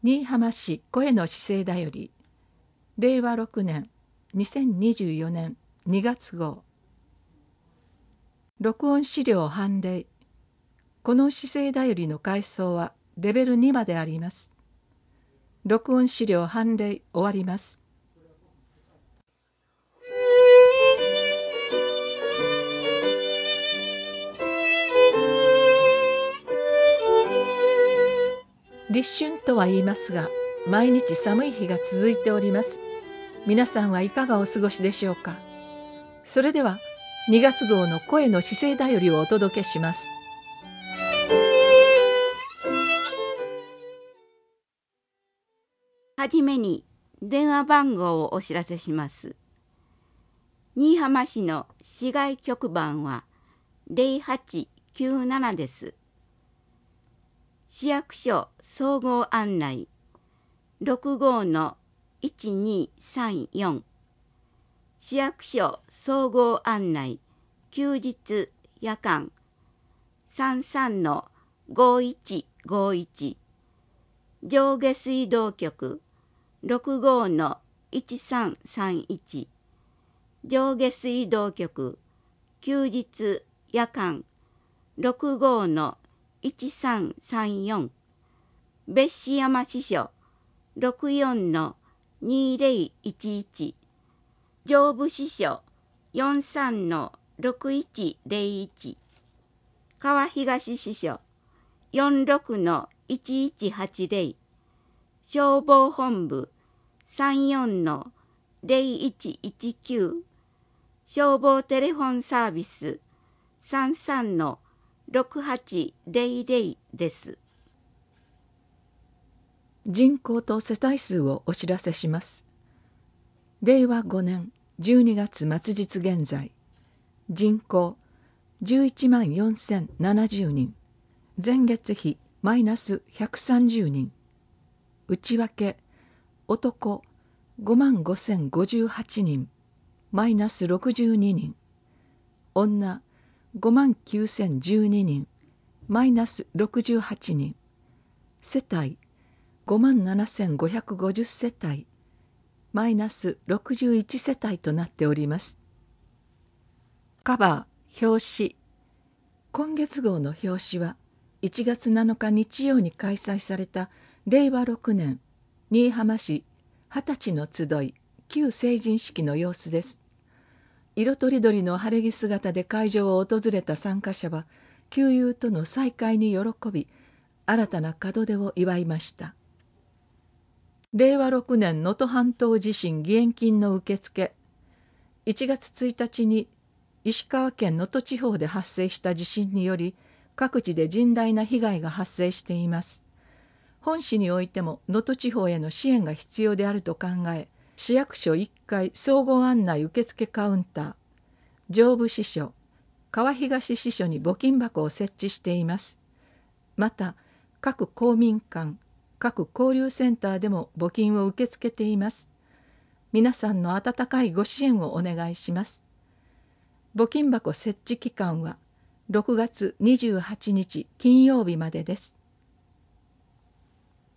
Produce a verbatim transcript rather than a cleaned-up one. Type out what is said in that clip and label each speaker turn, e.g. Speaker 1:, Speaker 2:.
Speaker 1: 新居浜市声の姿勢だよりれいわろくねんにせんにじゅうよねんにがつ号。録音資料判例。この姿勢だよりの階層はレベルにまであります。録音資料判例終わります。立春とは言いますが、毎日寒い日が続いております。皆さんはいかがお過ごしでしょうか。それではにがつ号の声の姿勢だよりをお届けします。
Speaker 2: はじめに電話番号をお知らせします。新居浜市の市外局番はゼロはちきゅうななです。市役所総合案内 ろくごのいちにさんよん、市役所総合案内休日夜間さんさんのごいちごいち、上下水道局ろくごのいちさんさんいち、上下水道局休日夜間ろくごのいちさんさんよん、別紙山支所ろくよんのにゼロいちいち、上部支所よんさんのろくいちゼロいち、川東支所よんろくのいちいちはちゼロ、消防本部さんよんのゼロいちいちきゅう、消防テレフォンサービスさんさんのろくはちゼロゼロです。
Speaker 1: 人口と世帯数をお知らせします。れいわごねんじゅうにがつ末日現在、人口じゅういちまんよんせんななじゅうにん、前月比マイナスひゃくさんじゅうにん、内訳男ごまんごせんごじゅうはちにん、マイナスろくじゅうににん、女ごまんきゅうせんじゅうににん、マイナスろくじゅうはちにん、世帯ごまんななせんごひゃくごじゅう世帯、マイナスろくじゅういち世帯となっております。カバー表紙。今月号の表紙はいちがつなのか日曜に開催されたれいわろくねん新居浜市二十歳の集い旧成人式の様子です。色とりどりの晴れ着姿で会場を訪れた参加者は旧友との再会に喜び、新たな門出を祝いました。れいわろくねん能登半島地震義援金の受付。いちがつついたちに石川県能登地方で発生した地震により各地で甚大な被害が発生しています。本市においても能登地方への支援が必要であると考え、市役所いっかい総合案内受付カウンター、上部支所、川東支所に募金箱を設置しています。また各公民館、各交流センターでも募金を受け付けています。皆さんの温かいご支援をお願いします。募金箱設置期間はろくがつにじゅうはちにち金曜日までです。